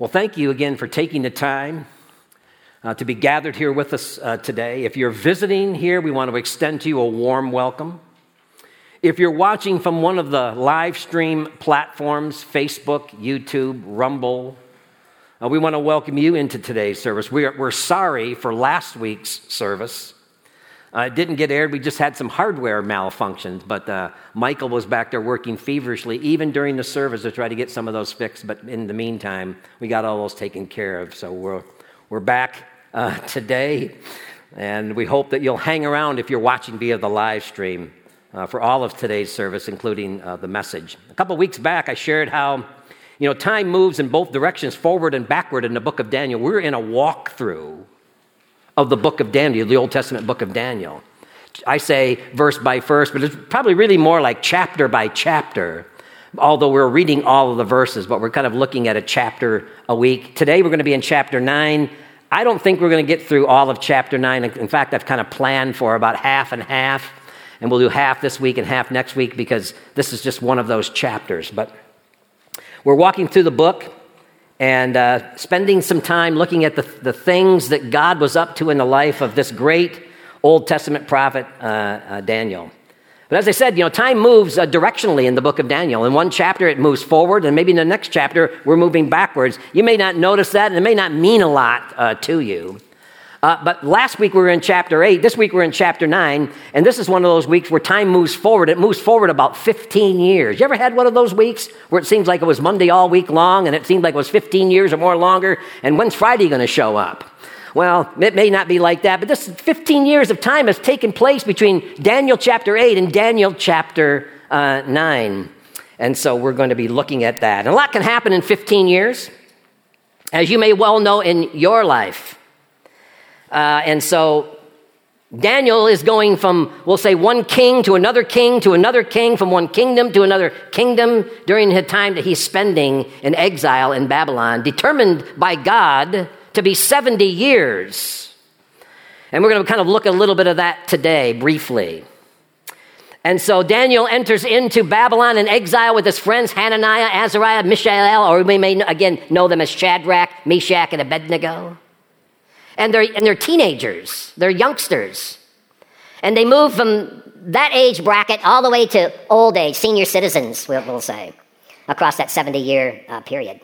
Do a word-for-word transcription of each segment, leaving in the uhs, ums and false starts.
Well, thank you again for taking the time uh, to be gathered here with us uh, today. If you're visiting here, we want to extend to you a warm welcome. If you're watching from one of the live stream platforms, Facebook, YouTube, Rumble, uh, we want to welcome you into today's service. We are, we're sorry for last week's service. Uh, it didn't get aired. We just had some hardware malfunctions, but uh, Michael was back there working feverishly, even during the service, to try to get some of those fixed. But in the meantime, we got all those taken care of. So we're we're back uh, today, and we hope that you'll hang around if you're watching via the live stream uh, for all of today's service, including uh, the message. A couple weeks back, I shared how you know time moves in both directions, forward and backward, in the book of Daniel. We're in a walkthrough of the book of Daniel, the Old Testament book of Daniel. I say verse by verse, but it's probably really more like chapter by chapter, although we're reading all of the verses, but we're kind of looking at a chapter a week. Today we're going to be in chapter nine. I don't think we're going to get through all of chapter nine. In fact, I've kind of planned for about half and half, and we'll do half this week and half next week because this is just one of those chapters. But we're walking through the book and uh, spending some time looking at the, the things that God was up to in the life of this great Old Testament prophet, uh, uh, Daniel. But as I said, you know, time moves uh, directionally in the book of Daniel. In one chapter, it moves forward, and maybe in the next chapter, we're moving backwards. You may not notice that, and it may not mean a lot uh, to you. Uh, but last week we were in chapter eight. This week we're in chapter nine. And this is one of those weeks where time moves forward. It moves forward about fifteen years. You ever had one of those weeks where it seems like it was Monday all week long and it seemed like it was fifteen years or more longer? And when's Friday going to show up? Well, it may not be like that, but this fifteen years of time has taken place between Daniel chapter eight and Daniel chapter uh, nine. And so we're going to be looking at that. And a lot can happen in fifteen years, as you may well know in your life. Uh, and so Daniel is going from, we'll say, one king to another king to another king, from one kingdom to another kingdom during the time that he's spending in exile in Babylon, determined by God to be seventy years. And we're going to kind of look at a little bit of that today, briefly. And so Daniel enters into Babylon in exile with his friends Hananiah, Azariah, Mishael, or we may again know them as Shadrach, Meshach, and Abednego. And they're, and they're teenagers, they're youngsters. And they move from that age bracket all the way to old age, senior citizens, we'll, we'll say, across that seventy-year uh, period.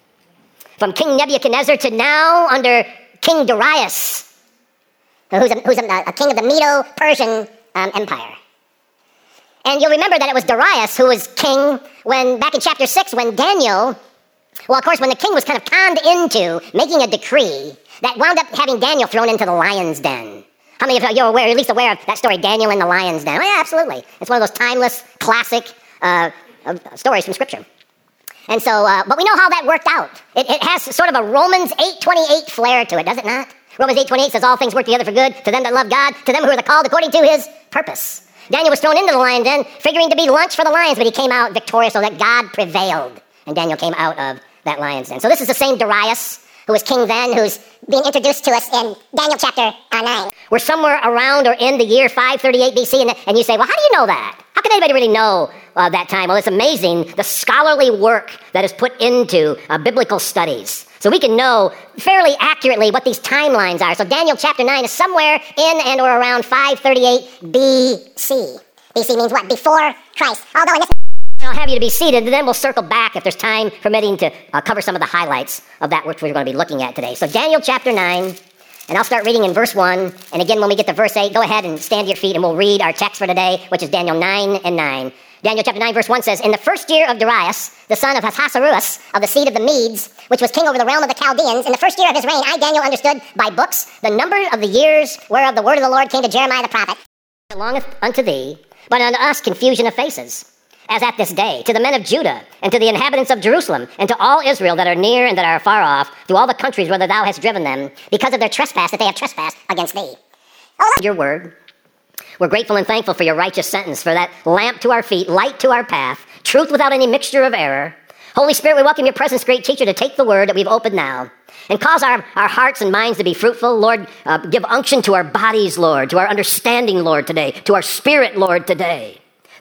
From King Nebuchadnezzar to now under King Darius, who's a, who's a, a king of the Medo-Persian um, Empire. And you'll remember that it was Darius who was king when, back in chapter six, when Daniel, well, of course, when the king was kind of conned into making a decree that wound up having Daniel thrown into the lion's den. How many of you are aware, at least aware of that story, Daniel in the lion's den? Oh, yeah, absolutely. It's one of those timeless, classic uh, uh, stories from Scripture. And so, uh, but we know how that worked out. It, it has sort of a Romans eight twenty-eight flair to it, does it not? Romans eight twenty-eight says all things work together for good to them that love God, to them who are the called according to his purpose. Daniel was thrown into the lion's den, figuring to be lunch for the lions, but he came out victorious so that God prevailed. And Daniel came out of that lion's den. So this is the same Darius who was king then, who's being introduced to us in Daniel chapter nine. We're somewhere around or in the year five thirty-eight B C, and, the, and you say, well, how do you know that? How can anybody really know uh, that time? Well, it's amazing the scholarly work that is put into uh, biblical studies. So we can know fairly accurately what these timelines are. So Daniel chapter nine is somewhere in and or around five thirty-eight B C. B C means what? Before Christ. Although in this I'll have you to be seated, and then we'll circle back if there's time permitting to uh, cover some of the highlights of that which we're going to be looking at today. So Daniel chapter nine, and I'll start reading in verse one. And again, when we get to verse eight, go ahead and stand to your feet, and we'll read our text for today, which is Daniel nine and nine. Daniel chapter nine, verse one says, In the first year of Darius, the son of Ahasuerus, of the seed of the Medes, which was king over the realm of the Chaldeans, in the first year of his reign, I, Daniel, understood by books the number of the years whereof the word of the Lord came to Jeremiah the prophet. It belongeth unto thee, but unto us confusion of faces, as at this day, to the men of Judah, and to the inhabitants of Jerusalem, and to all Israel that are near and that are far off, through all the countries whither thou hast driven them, because of their trespass that they have trespassed against thee. Oh, your word. We're grateful and thankful for your righteous sentence, for that lamp to our feet, light to our path, truth without any mixture of error. Holy Spirit, we welcome your presence, great teacher, to take the word that we've opened now, and cause our, our hearts and minds to be fruitful. Lord, uh, give unction to our bodies, Lord, to our understanding, Lord, today, to our spirit, Lord, today,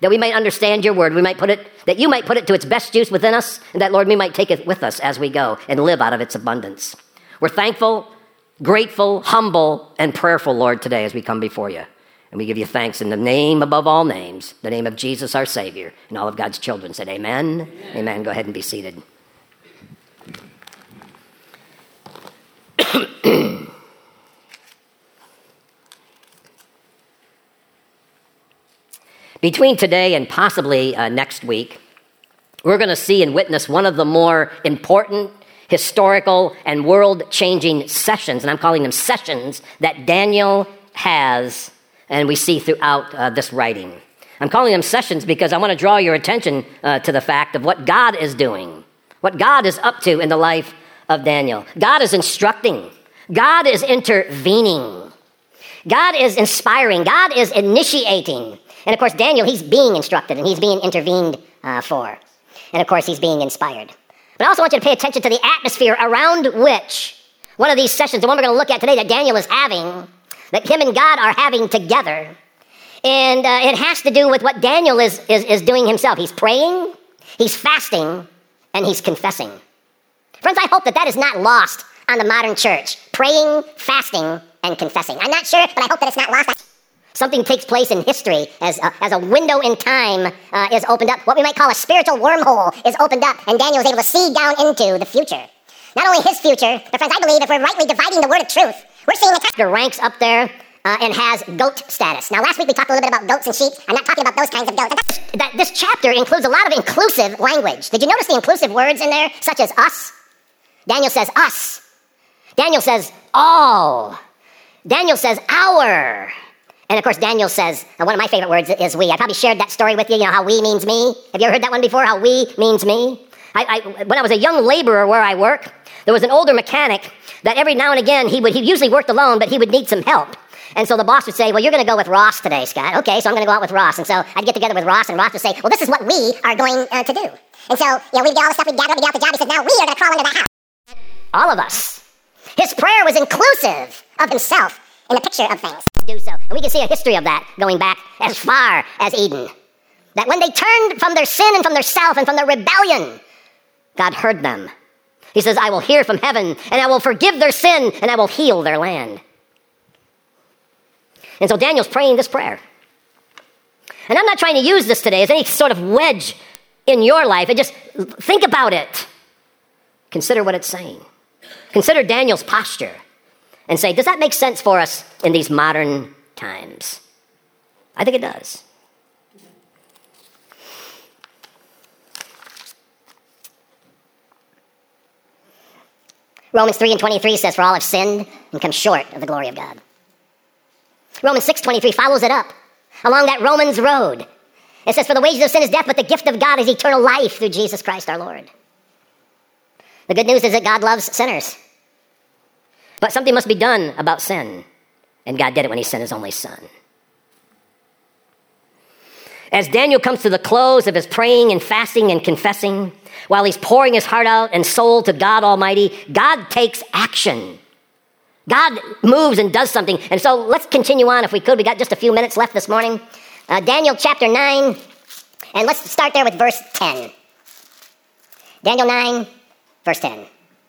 that we might understand your word, we might put it, that you might put it to its best use within us, and that, Lord, we might take it with us as we go and live out of its abundance. We're thankful, grateful, humble, and prayerful, Lord, today as we come before you. And we give you thanks in the name above all names, the name of Jesus, our Savior. And all of God's children said amen. Amen. Amen. Go ahead and be seated. Between today and possibly uh, next week, we're going to see and witness one of the more important, historical, and world-changing sessions, and I'm calling them sessions, that Daniel has, and we see throughout uh, this writing. I'm calling them sessions because I want to draw your attention uh, to the fact of what God is doing, what God is up to in the life of Daniel. God is instructing. God is intervening. God is inspiring. God is initiating. And of course, Daniel, he's being instructed and he's being intervened uh, for. And of course, he's being inspired. But I also want you to pay attention to the atmosphere around which one of these sessions, the one we're going to look at today that Daniel is having, that him and God are having together. And uh, it has to do with what Daniel is, is, is doing himself. He's praying, he's fasting, and he's confessing. Friends, I hope that that is not lost on the modern church. Praying, fasting, and confessing. I'm not sure, but I hope that it's not lost. Something takes place in history as a, as a window in time uh, is opened up. What we might call a spiritual wormhole is opened up, and Daniel is able to see down into the future. Not only his future, but friends, I believe if we're rightly dividing the word of truth, we're seeing the chapter ranks up there uh, and has goat status. Now, last week we talked a little bit about goats and sheep. I'm not talking about those kinds of goats. That, that, this chapter includes a lot of inclusive language. Did you notice the inclusive words in there, such as us? Daniel says us. Daniel says all. Daniel says our. And of course, Daniel says, and one of my favorite words is we. I probably shared that story with you, you know, how we means me. Have you ever heard that one before, how we means me? I, I, when I was a young laborer where I work, there was an older mechanic that every now and again, he would he usually worked alone, but he would need some help. And so the boss would say, well, you're going to go with Ross today, Scott. Okay, so I'm going to go out with Ross. And so I'd get together with Ross, and Ross would say, well, this is what we are going uh, to do. And so, you know, we'd get all the stuff, we'd gather, we'd get out the job. He said, now we are going to crawl into that house. All of us. His prayer was inclusive of himself in the picture of things. Do so. And we can see a history of that going back as far as Eden. That when they turned from their sin and from their self and from their rebellion, God heard them. He says, I will hear from heaven, and I will forgive their sin, and I will heal their land. And so Daniel's praying this prayer. And I'm not trying to use this today as any sort of wedge in your life. And just think about it. Consider what it's saying. Consider Daniel's posture. And say, does that make sense for us in these modern times? I think it does. Romans three and twenty-three says, for all have sinned and come short of the glory of God. Romans six twenty-three follows it up along that Romans road. It says, for the wages of sin is death, but the gift of God is eternal life through Jesus Christ our Lord. The good news is that God loves sinners. But something must be done about sin. And God did it when he sent his only son. As Daniel comes to the close of his praying and fasting and confessing, while he's pouring his heart out and soul to God Almighty, God takes action. God moves and does something. And so let's continue on if we could. We got just a few minutes left this morning. Uh, Daniel chapter nine, and let's start there with verse ten. Daniel nine, verse ten.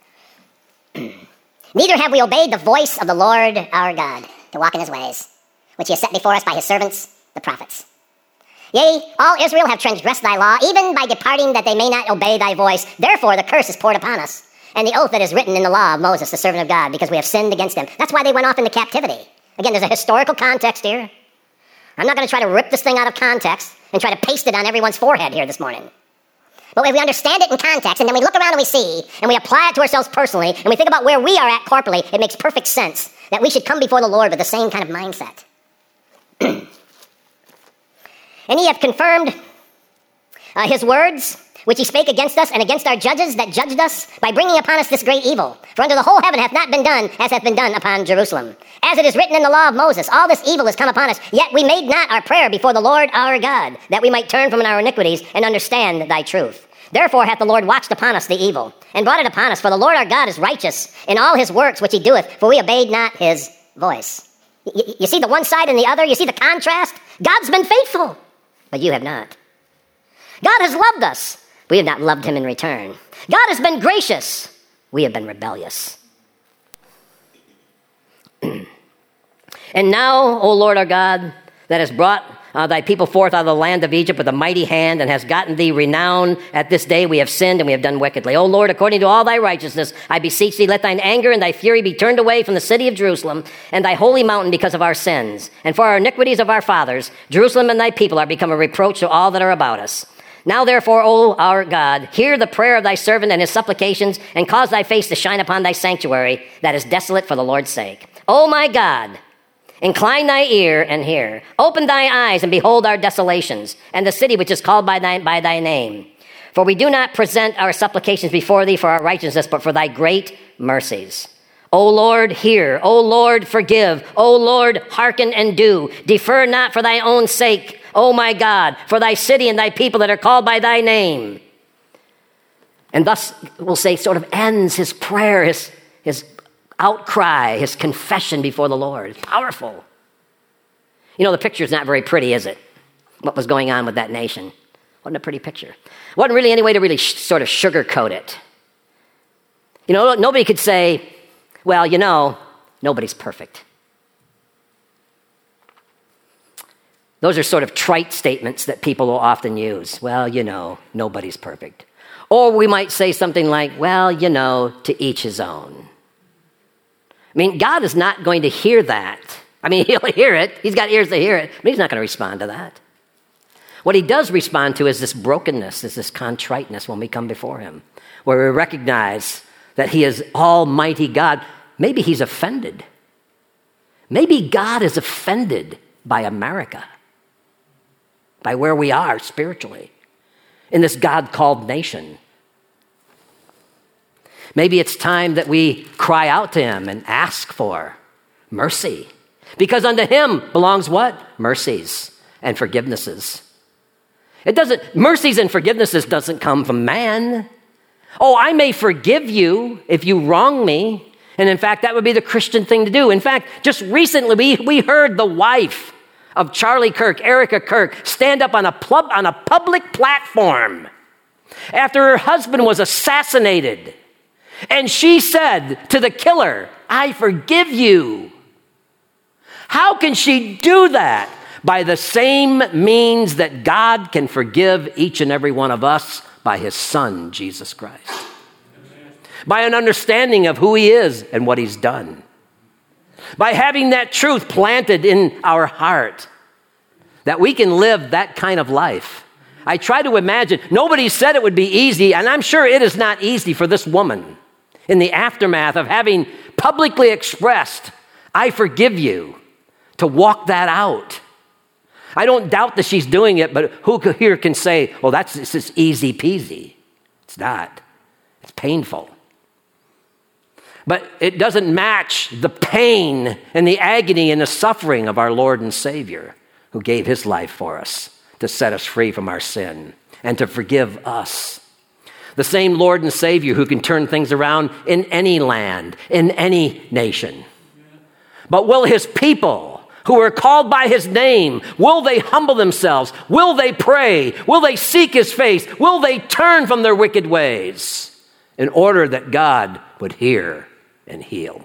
Neither have we obeyed the voice of the Lord our God to walk in his ways, which he has set before us by his servants, the prophets. Yea, all Israel have transgressed thy law, even by departing that they may not obey thy voice. Therefore the curse is poured upon us, and the oath that is written in the law of Moses, the servant of God, because we have sinned against him. That's why they went off into captivity. Again, there's a historical context here. I'm not going to try to rip this thing out of context and try to paste it on everyone's forehead here this morning. But if we understand it in context, and then we look around and we see, and we apply it to ourselves personally, and we think about where we are at corporately, it makes perfect sense that we should come before the Lord with the same kind of mindset. And he hath confirmed uh, his words, which he spake against us and against our judges that judged us, by bringing upon us this great evil. For under the whole heaven hath not been done as hath been done upon Jerusalem. As it is written in the law of Moses, all this evil is come upon us, yet we made not our prayer before the Lord our God, that we might turn from our iniquities and understand thy truth. Therefore hath the Lord watched upon us the evil, and brought it upon us. For the Lord our God is righteous in all his works which he doeth, for we obeyed not his voice. You, you see the one side and the other? You see the contrast? God's been faithful. but you have not. God has loved us. We have not loved him in return. God has been gracious. We have been rebellious. And now, O Lord our God, that has brought uh, thy people forth out of the land of Egypt with a mighty hand and has gotten thee renown, at this day we have sinned and we have done wickedly. O Lord, according to all thy righteousness, I beseech thee, let thine anger and thy fury be turned away from the city of Jerusalem and thy holy mountain because of our sins. And for our iniquities of our fathers, Jerusalem and thy people are become a reproach to all that are about us. Now therefore, O our God, hear the prayer of thy servant and his supplications, and cause thy face to shine upon thy sanctuary that is desolate for the Lord's sake. O my God, incline thy ear and hear. Open thy eyes and behold our desolations, and the city which is called by thy, by thy name. For we do not present our supplications before thee for our righteousness, but for thy great mercies. O Lord, hear. O Lord, forgive. O Lord, hearken and do. Defer not for thy own sake, O my God, for thy city and thy people that are called by thy name. And thus, we'll say, sort of ends his prayer, his, his outcry, his confession before the Lord. It's powerful. You know, the picture's not very pretty, is it? What was going on with that nation? Wasn't a pretty picture. Wasn't really any way to really sh- sort of sugarcoat it. You know, nobody could say, well, you know, nobody's perfect. Those are sort of trite statements that people will often use. Well, you know, nobody's perfect. Or we might say something like, well, you know, to each his own. I mean, God is not going to hear that. I mean, he'll hear it. He's got ears to hear it, but he's not going to respond to that. What he does respond to is this brokenness, is this contriteness when we come before him, where we recognize that he is Almighty God. Maybe he's offended. Maybe God is offended by America, by where we are spiritually in this God-called nation. Maybe it's time that we cry out to him and ask for mercy, because unto him belongs what? Mercies and forgivenesses. It doesn't, mercies and forgivenesses doesn't come from man. Oh, I may forgive you if you wrong me. And in fact, that would be the Christian thing to do. In fact, just recently we, we heard the wife of Charlie Kirk, Erica Kirk, stand up on a, pub, on a public platform after her husband was assassinated. And she said to the killer, I forgive you. How can she do that? By the same means that God can forgive each and every one of us, by his Son, Jesus Christ. Amen. By an understanding of who he is and what he's done. By having that truth planted in our heart, that we can live that kind of life. I try to imagine, nobody said it would be easy, and I'm sure it is not easy for this woman in the aftermath of having publicly expressed, I forgive you, to walk that out. I don't doubt that she's doing it, but who here can say, well, that's it's just easy peasy? It's not. It's painful. But it doesn't match the pain and the agony and the suffering of our Lord and Savior, who gave his life for us to set us free from our sin and to forgive us. The same Lord and Savior who can turn things around in any land, in any nation. But will his people who are called by his name, will they humble themselves? Will they pray? Will they seek his face? Will they turn from their wicked ways in order that God would hear and heal?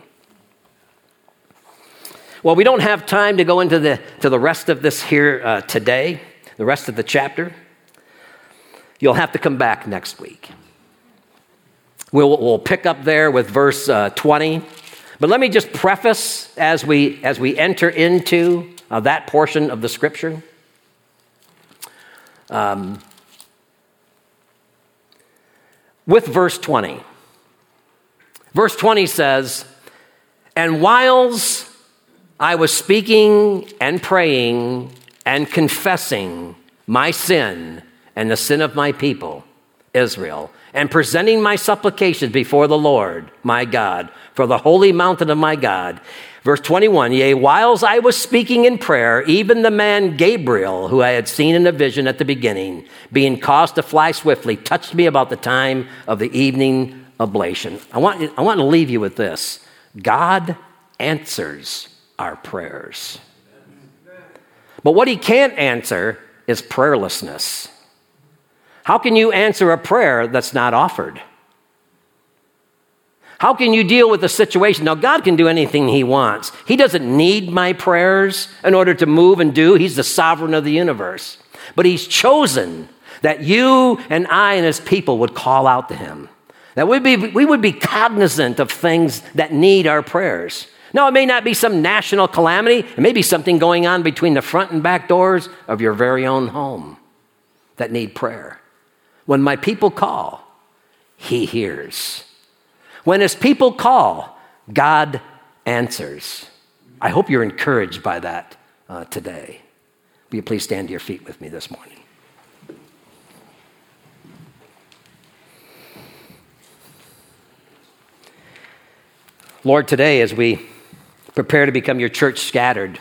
Well, we don't have time to go into the, to the rest of this here uh, today, the rest of the chapter. You'll have to come back next week. We'll, we'll pick up there with verse uh, twenty. But let me just preface as we as we enter into uh, that portion of the scripture. Um, with verse twenty. Verse twenty says, and whiles I was speaking and praying and confessing my sin and the sin of my people, Israel, and presenting my supplications before the Lord, my God, for the holy mountain of my God. Verse twenty-one, yea, whiles I was speaking in prayer, even the man Gabriel, who I had seen in a vision at the beginning, being caused to fly swiftly, touched me about the time of the evening oblation. I want, I want to leave you with this. God answers our prayers. But what he can't answer is prayerlessness. How can you answer a prayer that's not offered? How can you deal with a situation? Now, God can do anything he wants. He doesn't need my prayers in order to move and do. He's the sovereign of the universe. But he's chosen that you and I and his people would call out to him. That we'd be, we would be cognizant of things that need our prayers. Now, it may not be some national calamity. It may be something going on between the front and back doors of your very own home that need prayer. When my people call, he hears. When his people call, God answers. I hope you're encouraged by that uh, today. Will you please stand to your feet with me this morning? Lord, today as we prepare to become your church scattered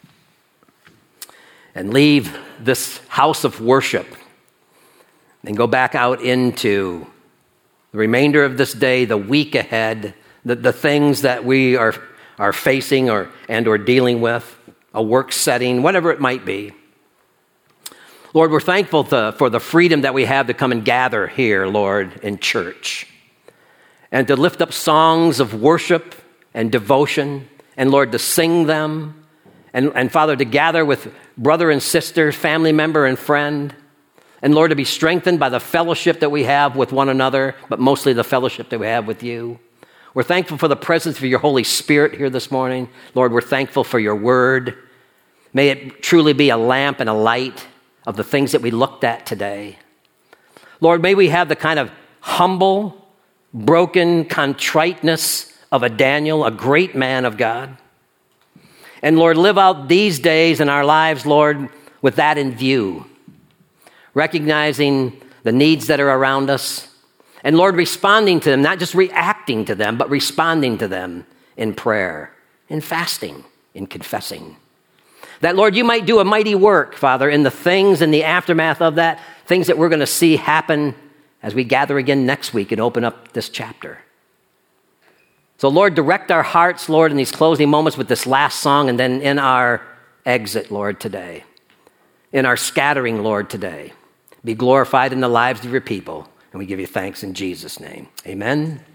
and leave this house of worship and go back out into the remainder of this day, the week ahead, the, the things that we are, are facing or and or dealing with, a work setting, whatever it might be. Lord, we're thankful to, for the freedom that we have to come and gather here, Lord, in church, and to lift up songs of worship and devotion, and Lord, to sing them, and, and Father, to gather with brother and sister, family member and friend, and Lord, to be strengthened by the fellowship that we have with one another, but mostly the fellowship that we have with you. We're thankful for the presence of your Holy Spirit here this morning. Lord, we're thankful for your word. May it truly be a lamp and a light of the things that we looked at today. Lord, may we have the kind of humble, broken contriteness of a Daniel, a great man of God. And Lord, live out these days in our lives, Lord, with that in view, recognizing the needs that are around us, and Lord, responding to them, not just reacting to them, but responding to them in prayer, in fasting, in confessing. That, Lord, you might do a mighty work, Father, in the things, in the aftermath of that, things that we're going to see happen as we gather again next week and open up this chapter. So, Lord, direct our hearts, Lord, in these closing moments with this last song, and then in our exit, Lord, today, in our scattering, Lord, today. Be glorified in the lives of your people, and we give you thanks in Jesus' name. Amen.